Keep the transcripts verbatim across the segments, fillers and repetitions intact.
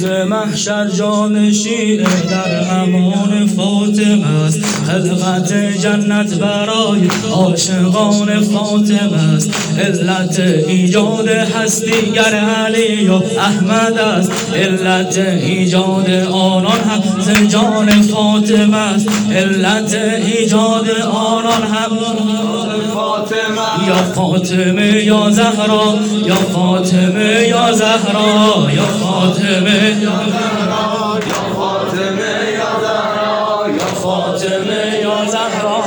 روز محشر جان شیعه در امان فاطمه است. خلقت جنت برای عاشقان فاطمه است. علت ایجاد هستی گر علی و احمد است. علت ایجاد آنان هم ز جان فاطمه است. علت ایجاد آنان هم فاطمه. یا فاطمه یا زهرا، یا فاطمه یا زهرا، یا فاطمه یا زهرا، یا فاطمه یا زهرا، یا فاطمه یا زهرا.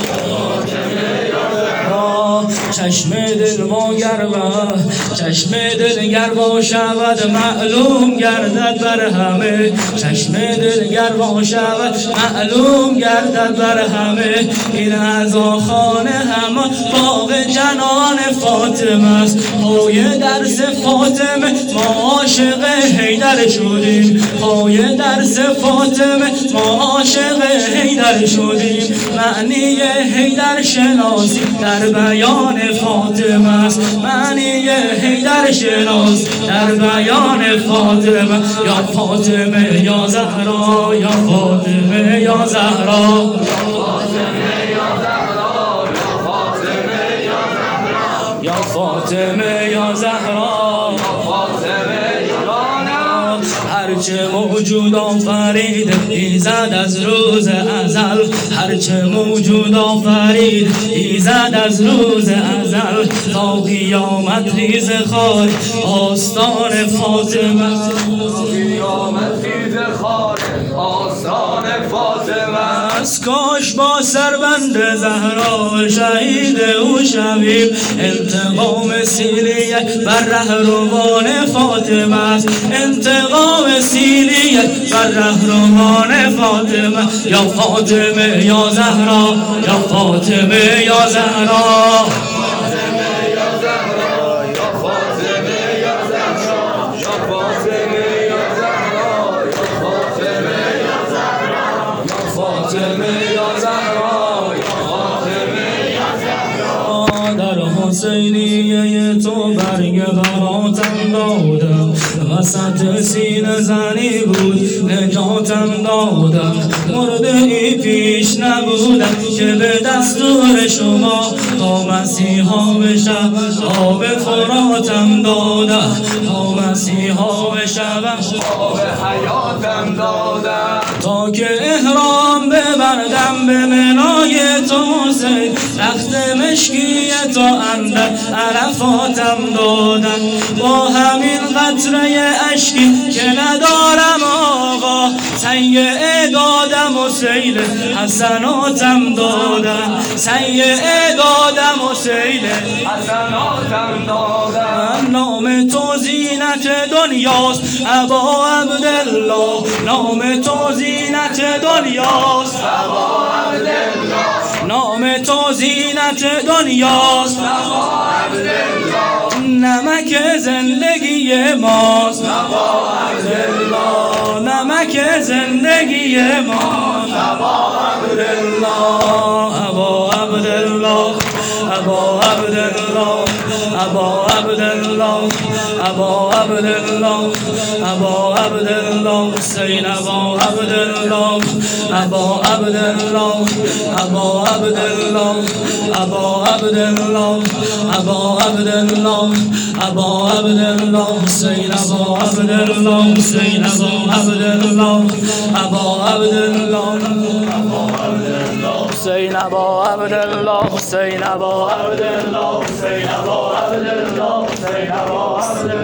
چشم دل ما گربه، چشم دل گربا شود معلوم گردد بر همه. چشم دل گربا شود معلوم گردد بر همه. این عزاخانه هم باغ جنان فاطمه است. پای درس فاطمه ما عاشق حیدر شدیم. پای درس فاطمه ما عاشق حیدر شدیم. معنی حیدر شناسی در بیان فاطمه است. معنی حیدر شناس در بیان فاطمه. یا فاطمه یا زهرا، یا فاطمه یا زهرا، یا فاطمه یا زهرا، یا فاطمه یا زهرا. هرچه موجود آفرید ایزد از روز ازل. هرچه موجود آفرید ایزد از روز ازل. تا قیامت ریز خار آستان فاطمه. قیامت ریز خار آستان فاطمه است. کاش با سربند زهرا شهید او شویم. انتقام سیلیه بر رهروان فاطمه است. انتقام سیلیه بر رهروان فاطمه. یا فاطمه یا زهرا، یا فاطمه یا زهرا، حسینیه تو برگ براتم دادم. وسط سینه زنی بود نجاتم دادم. مرده ای پیش نبودم که به دستور شما تا مسیحا بشم آب فراتم دادم. تا مسیحا بشم آب حیاتم دادم. تا که احرام ببردم به منای تو حسین. رخت مشکی تو اندر عرفاتم دادن. با همین قطره اشکی که ندارم آقا سیعه دادم و سیل حسناتم دادن. سیعه دادم و سیل حسناتم دادن. نام تو زینت دنیاست ابا عبدالله. نام تو زینت دنیاست ابا عبدالله. نام تو زینت دنیاست ابا عبدالله. نمک زندگی ماست ابا عبدالله. نمک زندگی ماست ابا عبدالله. ابا عبدالله، ابا عبدالله، ابا عبدالله، ابا عبدالله، ابا عبدالله حسین. ابا عبدالله، ابا عبدالله، ابا عبدالله، ابا عبدالله، ابا عبدالله، ابا عبدالله حسین. ابا عبدالله حسین. ابا عبدالله، ابا عبدالله، ابا عبدالله حسین. ابا عبدالله حسین. ابا عبدالله حسین. ابا عبدالله حسین. ابا عبدالله